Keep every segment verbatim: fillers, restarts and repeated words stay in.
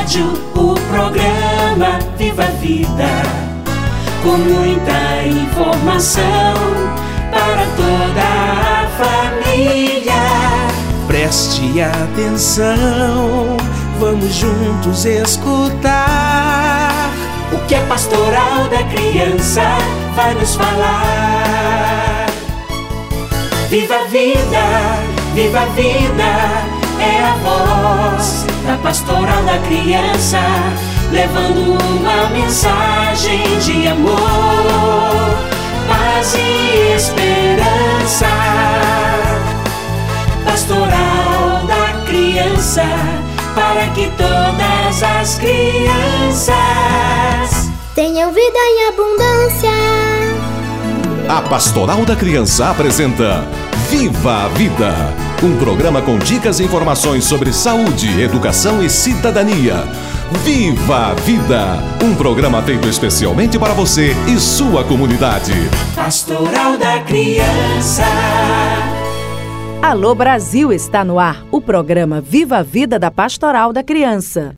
rádio, o programa Viva a Vida, com muita informação para toda a família. Preste atenção, vamos juntos escutar o que a Pastoral da Criança vai nos falar. Viva a vida, viva a vida, é a voz da Pastoral da Criança, levando uma mensagem de amor, paz e esperança. Pastoral da Criança, para que todas as crianças tenham vida em abundância. A Pastoral da Criança apresenta Viva a Vida, um programa com dicas e informações sobre saúde, educação e cidadania. Viva a Vida, um programa feito especialmente para você e sua comunidade. Pastoral da Criança. Alô Brasil, está no ar o programa Viva a Vida da Pastoral da Criança.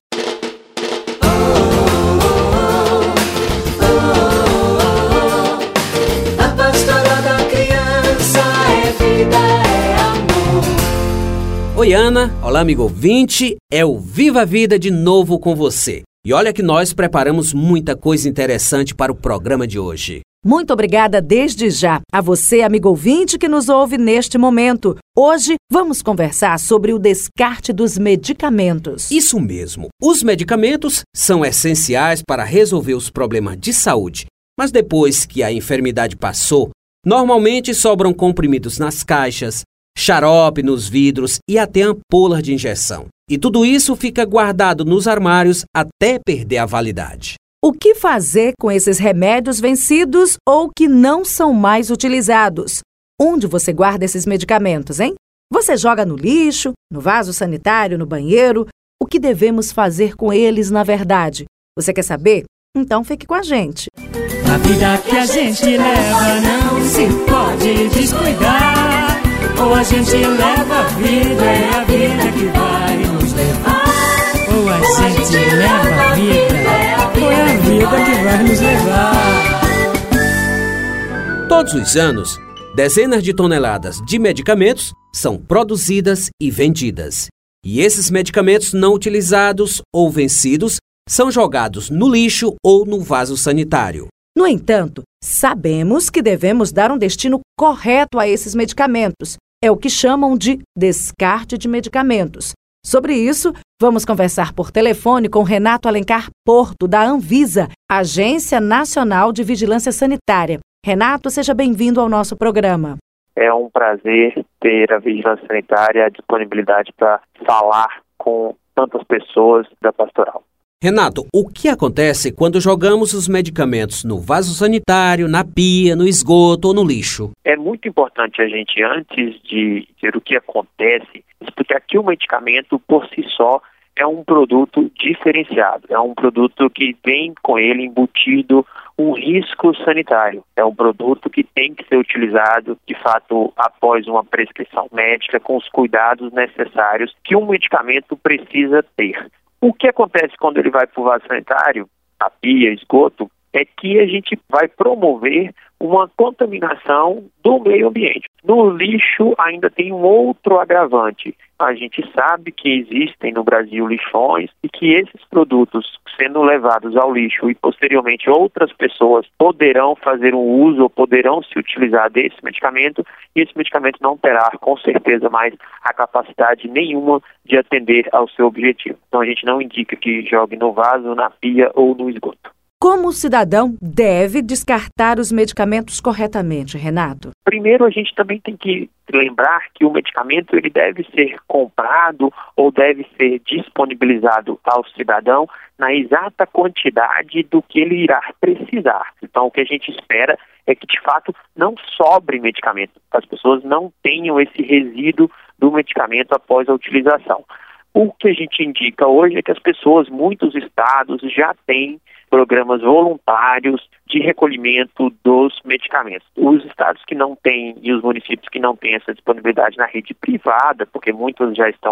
A Pastoral da Criança é vida, é amor. Oi Ana, olá amigo ouvinte, é o Viva a Vida de novo com você. E olha que nós preparamos muita coisa interessante para o programa de hoje. Muito obrigada desde já a você, amigo ouvinte, que nos ouve neste momento. Hoje vamos conversar sobre o descarte dos medicamentos. Isso mesmo. Os medicamentos são essenciais para resolver os problemas de saúde. Mas depois que a enfermidade passou, normalmente sobram comprimidos nas caixas, xarope nos vidros e até ampolas de injeção. E tudo isso fica guardado nos armários até perder a validade. O que fazer com esses remédios vencidos ou que não são mais utilizados? Onde você guarda esses medicamentos, hein? Você joga no lixo, no vaso sanitário, no banheiro? O que devemos fazer com eles, na verdade? Você quer saber? Então fique com a gente. A vida que a gente leva não se pode descuidar. Ou a gente leva a vida, é a vida que vai nos levar. Ou a gente leva a vida, ou é a vida que vai nos levar. Todos os anos, dezenas de toneladas de medicamentos são produzidas e vendidas. E esses medicamentos não utilizados ou vencidos são jogados no lixo ou no vaso sanitário. No entanto, sabemos que devemos dar um destino correto a esses medicamentos. É o que chamam de descarte de medicamentos. Sobre isso, vamos conversar por telefone com Renato Alencar Porto, da Anvisa, Agência Nacional de Vigilância Sanitária. Renato, seja bem-vindo ao nosso programa. É um prazer ter a Vigilância Sanitária, a disponibilidade para falar com tantas pessoas da pastoral. Renato, o que acontece quando jogamos os medicamentos no vaso sanitário, na pia, no esgoto ou no lixo? É muito importante a gente, antes de dizer o que acontece, explicar que o medicamento, por si só, é um produto diferenciado. É um produto que vem com ele embutido um risco sanitário. É um produto que tem que ser utilizado, de fato, após uma prescrição médica, com os cuidados necessários que um medicamento precisa ter. O que acontece quando ele vai para o vaso sanitário, a pia, esgoto, é que a gente vai promover uma contaminação do meio ambiente. No lixo ainda tem um outro agravante. A gente sabe que existem no Brasil lixões e que esses produtos sendo levados ao lixo e posteriormente outras pessoas poderão fazer um uso ou poderão se utilizar desse medicamento e esse medicamento não terá com certeza mais a capacidade nenhuma de atender ao seu objetivo. Então a gente não indica que jogue no vaso, na pia ou no esgoto. Como o cidadão deve descartar os medicamentos corretamente, Renato? Primeiro, a gente também tem que lembrar que o medicamento ele deve ser comprado ou deve ser disponibilizado ao cidadão na exata quantidade do que ele irá precisar. Então, o que a gente espera é que, de fato, não sobre medicamento, que as pessoas não tenham esse resíduo do medicamento após a utilização. O que a gente indica hoje é que as pessoas, muitos estados, já têm programas voluntários de recolhimento dos medicamentos. Os estados que não têm e os municípios que não têm essa disponibilidade na rede privada, porque muitos já estão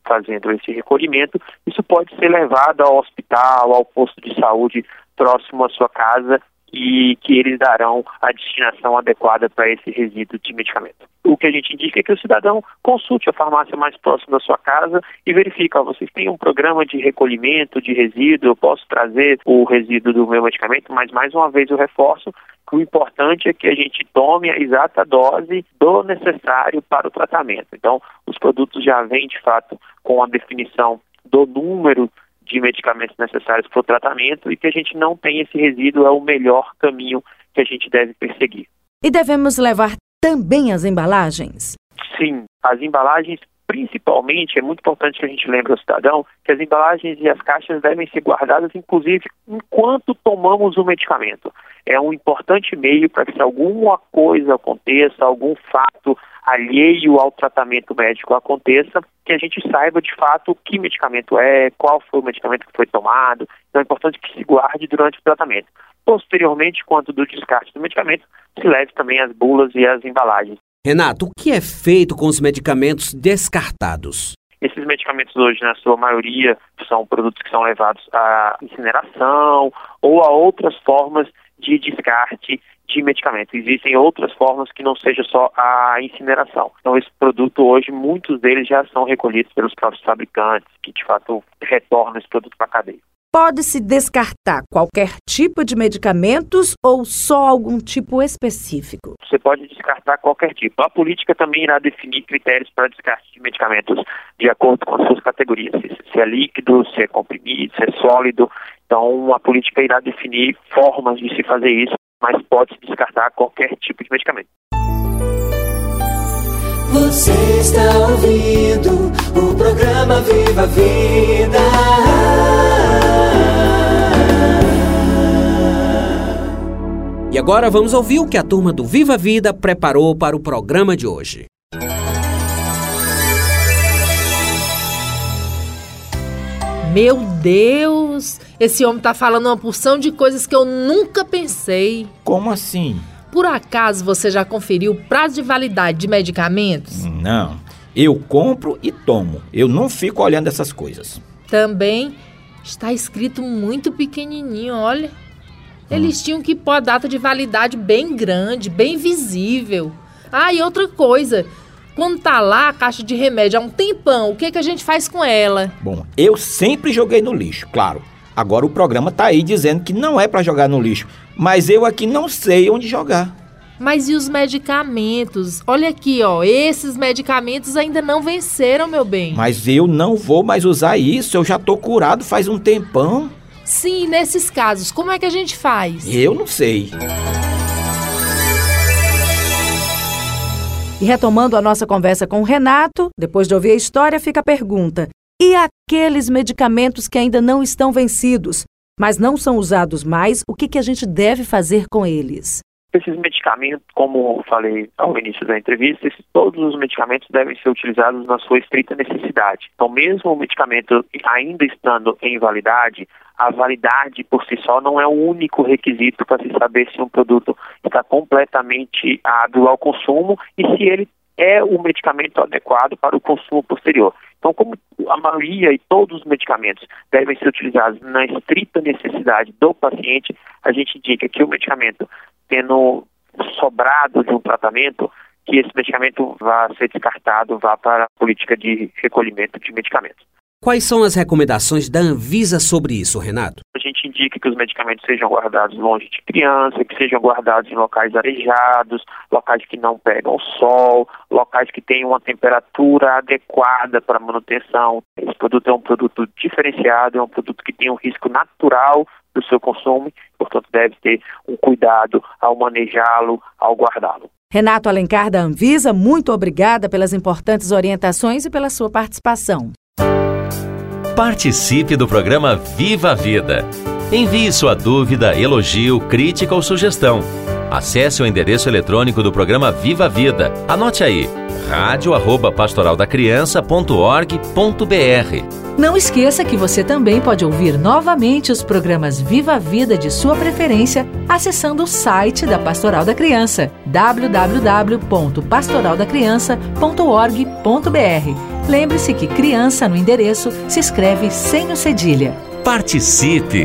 fazendo esse recolhimento, isso pode ser levado ao hospital, ao posto de saúde próximo à sua casa, e que eles darão a destinação adequada para esse resíduo de medicamento. O que a gente indica é que o cidadão consulte a farmácia mais próxima da sua casa e verifique, ó, vocês têm um programa de recolhimento de resíduo, eu posso trazer o resíduo do meu medicamento, mas mais uma vez eu reforço que o importante é que a gente tome a exata dose do necessário para o tratamento. Então, os produtos já vêm, de fato, com a definição do número de medicamentos necessários para o tratamento, e que a gente não tem esse resíduo é o melhor caminho que a gente deve perseguir. E devemos levar também as embalagens? Sim, as embalagens, principalmente, é muito importante que a gente lembre ao cidadão que as embalagens e as caixas devem ser guardadas, inclusive, enquanto tomamos o medicamento. É um importante meio para que, se alguma coisa aconteça, algum fato alheio ao tratamento médico aconteça, que a gente saiba de fato que medicamento é, qual foi o medicamento que foi tomado. Então é importante que se guarde durante o tratamento. Posteriormente, quando do descarte do medicamento, se leve também as bulas e as embalagens. Renato, o que é feito com os medicamentos descartados? Esses medicamentos hoje, na sua maioria, são produtos que são levados à incineração ou a outras formas de descarte de medicamentos. Existem outras formas que não seja só a incineração. Então, esse produto hoje, muitos deles já são recolhidos pelos próprios fabricantes, que de fato retornam esse produto para a cadeia. Pode-se descartar qualquer tipo de medicamentos ou só algum tipo específico? Você pode descartar qualquer tipo. A política também irá definir critérios para descarte de medicamentos de acordo com as suas categorias. Se é líquido, se é comprimido, se é sólido. Então, a política irá definir formas de se fazer isso, mas pode-se descartar qualquer tipo de medicamento. Você está ouvindo o programa Viva a Vida. E agora vamos ouvir o que a turma do Viva a Vida preparou para o programa de hoje. Meu Deus, esse homem tá falando uma porção de coisas que eu nunca pensei. Como assim? Por acaso você já conferiu o prazo de validade de medicamentos? Não, eu compro e tomo. Eu não fico olhando essas coisas. Também está escrito muito pequenininho, olha. Eles hum. tinham que pôr a data de validade bem grande, bem visível. Ah, e outra coisa, quando tá lá a caixa de remédio há um tempão, o que, que a gente faz com ela? Bom, eu sempre joguei no lixo, claro. Agora o programa tá aí dizendo que não é para jogar no lixo, mas eu aqui não sei onde jogar. Mas e os medicamentos? Olha aqui, ó, esses medicamentos ainda não venceram, meu bem. Mas eu não vou mais usar isso, eu já tô curado faz um tempão. Sim, nesses casos, como é que a gente faz? Eu não sei. E retomando a nossa conversa com o Renato, depois de ouvir a história, fica a pergunta: e aqueles medicamentos que ainda não estão vencidos, mas não são usados mais, o que, que a gente deve fazer com eles? Esses medicamentos, como eu falei ao início da entrevista, esses, todos os medicamentos devem ser utilizados na sua estrita necessidade. Então, mesmo o medicamento ainda estando em validade, a validade por si só não é o único requisito para se saber se um produto está completamente hábil ao consumo e se ele é o medicamento adequado para o consumo posterior. Então, como a maioria e todos os medicamentos devem ser utilizados na estrita necessidade do paciente, a gente indica que o medicamento, tendo sobrado de um tratamento, que esse medicamento vá ser descartado, vá para a política de recolhimento de medicamentos. Quais são as recomendações da Anvisa sobre isso, Renato? A gente indica que os medicamentos sejam guardados longe de criança, que sejam guardados em locais arejados, locais que não pegam sol, locais que tenham uma temperatura adequada para manutenção. Esse produto é um produto diferenciado, é um produto que tem um risco natural do seu consumo, portanto deve ter um cuidado ao manejá-lo, ao guardá-lo. Renato Alencar, da Anvisa, muito obrigada pelas importantes orientações e pela sua participação. Participe do programa Viva a Vida. Envie sua dúvida, elogio, crítica ou sugestão. Acesse o endereço eletrônico do programa Viva a Vida. Anote aí, rádio arroba pastoral da criança ponto org ponto br. Não esqueça que você também pode ouvir novamente os programas Viva a Vida de sua preferência acessando o site da Pastoral da Criança, w w w ponto pastoral da criança ponto org ponto br. Lembre-se que criança no endereço se escreve sem o cedilha. Participe!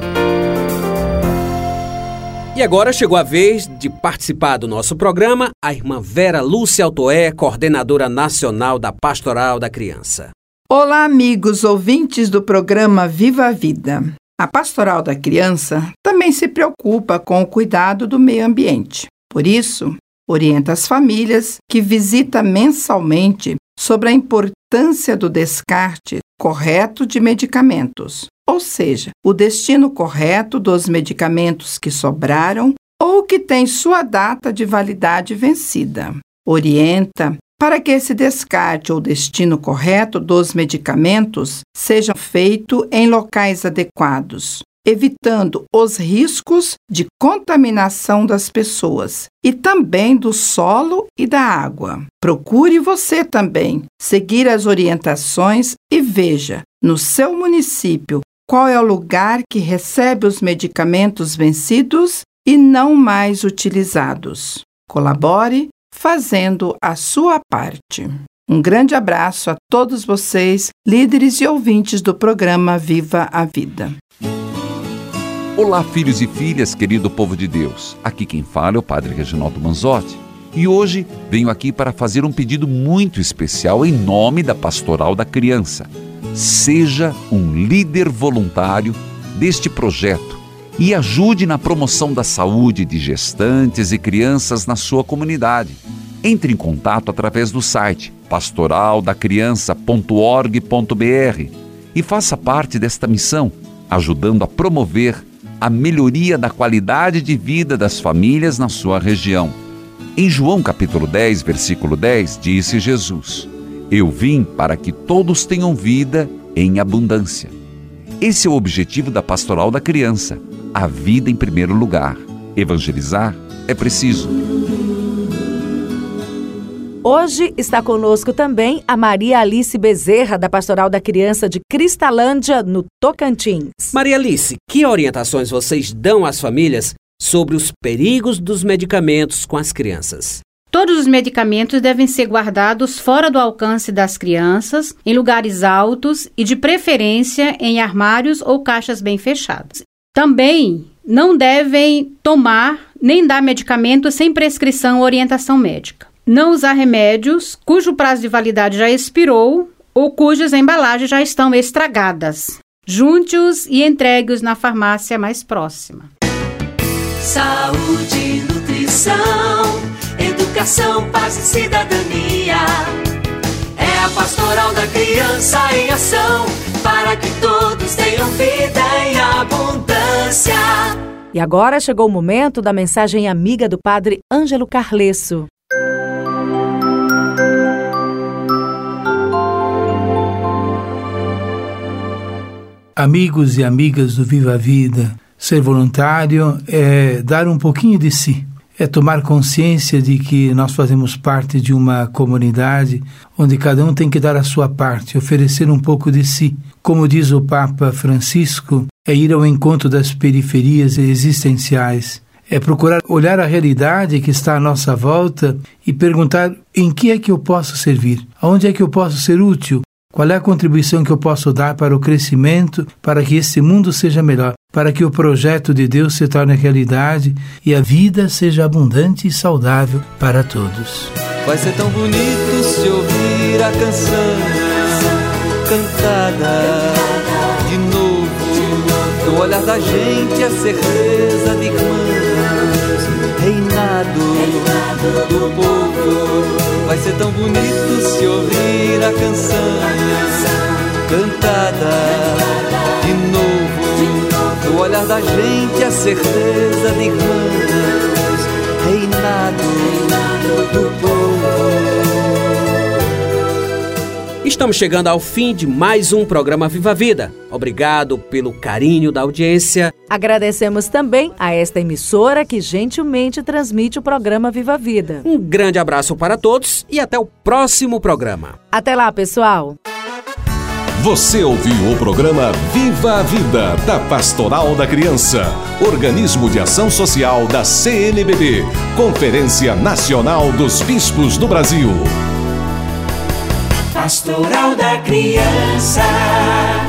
E agora chegou a vez de participar do nosso programa a irmã Vera Lúcia Altoé, coordenadora nacional da Pastoral da Criança. Olá, amigos ouvintes do programa Viva a Vida. A Pastoral da Criança também se preocupa com o cuidado do meio ambiente. Por isso, orienta as famílias que visita mensalmente sobre a importância do descarte correto de medicamentos, ou seja, o destino correto dos medicamentos que sobraram ou que têm sua data de validade vencida. Orienta para que esse descarte ou destino correto dos medicamentos seja feito em locais adequados, evitando os riscos de contaminação das pessoas e também do solo e da água. Procure você também seguir as orientações e veja no seu município qual é o lugar que recebe os medicamentos vencidos e não mais utilizados. Colabore fazendo a sua parte. Um grande abraço a todos vocês, líderes e ouvintes do programa Viva a Vida. Olá, filhos e filhas, querido povo de Deus. Aqui quem fala é o Padre Reginaldo Manzotti. E hoje venho aqui para fazer um pedido muito especial em nome da Pastoral da Criança. Seja um líder voluntário deste projeto e ajude na promoção da saúde de gestantes e crianças na sua comunidade. Entre em contato através do site pastoral da criança ponto org ponto br e faça parte desta missão, ajudando a promover a melhoria da qualidade de vida das famílias na sua região. Em João capítulo dez, versículo dez, disse Jesus: Eu vim para que todos tenham vida em abundância. Esse é o objetivo da Pastoral da Criança, a vida em primeiro lugar. Evangelizar é preciso. Hoje está conosco também a Maria Alice Bezerra, da Pastoral da Criança de Cristalândia, no Tocantins. Maria Alice, que orientações vocês dão às famílias sobre os perigos dos medicamentos com as crianças? Todos os medicamentos devem ser guardados fora do alcance das crianças, em lugares altos e, de preferência, em armários ou caixas bem fechadas. Também não devem tomar nem dar medicamentos sem prescrição ou orientação médica. Não usar remédios cujo prazo de validade já expirou ou cujas embalagens já estão estragadas. Junte-os e entregue-os na farmácia mais próxima. Saúde, nutrição, educação, paz e cidadania. É a Pastoral da Criança em ação, para que todos tenham vida em abundância. E agora chegou o momento da mensagem amiga do Padre Ângelo Carlesso. Amigos e amigas do Viva a Vida, ser voluntário é dar um pouquinho de si. É tomar consciência de que nós fazemos parte de uma comunidade onde cada um tem que dar a sua parte, oferecer um pouco de si. Como diz o Papa Francisco, é ir ao encontro das periferias existenciais. É procurar olhar a realidade que está à nossa volta e perguntar em que é que eu posso servir, aonde é que eu posso ser útil, qual é a contribuição que eu posso dar para o crescimento, para que este mundo seja melhor, para que o projeto de Deus se torne realidade e a vida seja abundante e saudável para todos. Vai ser tão bonito se ouvir a canção cantada de novo, no olhar da gente a certeza de irmãos, reinado do povo. Vai ser tão bonito se ouvir a canção cantada de novo, no olhar da gente a certeza de irmãos, reinado do povo. Estamos chegando ao fim de mais um programa Viva a Vida. Obrigado pelo carinho da audiência. Agradecemos também a esta emissora que gentilmente transmite o programa Viva a Vida. Um grande abraço para todos e até o próximo programa. Até lá, pessoal. Você ouviu o programa Viva a Vida, da Pastoral da Criança, organismo de ação social da C N B B, Conferência Nacional dos Bispos do Brasil. Pastoral da Criança.